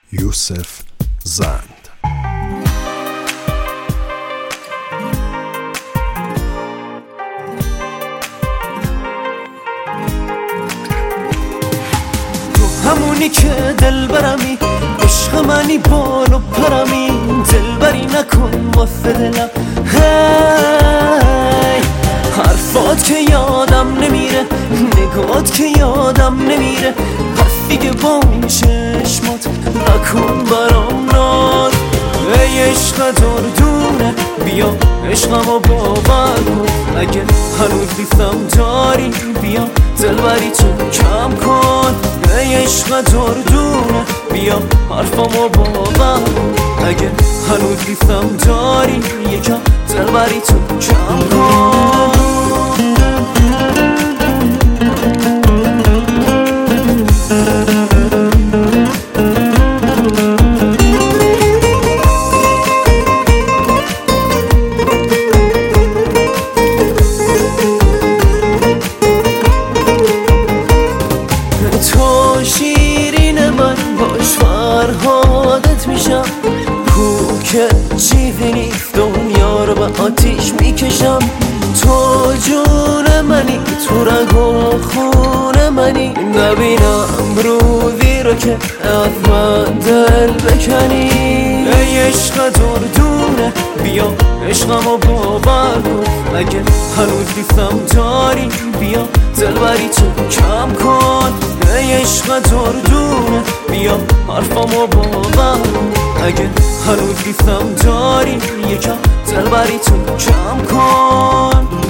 یوسف زند. تو همونی که دل برمی، عشق منی بال و پرمی، دل بری نکن واسه دلم. هی حرفات که یادم نمیره، نگات که یادم نمیره، پس دیگه با این چشمات نکن برام ناز. ای عشق دردونه بیا عشقمو باور کن، اگه هنوز لیستم داری بیا دلبری تو کم کن. ای عشق دردونه بیا حرفمو باور کن، اگه هنوز لیستم داری یکم دلبری تو کم کن. تو شیرین من باش فرهادت میشم، کو که چیزی نیست دنیا رو به آتیش میکشم. تو جون منی، تو رگ و خون منی، نبینم روزی رو که از من دل بکنی. ای عشق دردونه بیا عشقمو باور کن، اگه هنوز لیستم داری بیا دلبری تو کم کن. ای عشق دردونه بیا حرفمو باور کن، اگه هنوز لیستم داری یکم دلبری تو کم کن.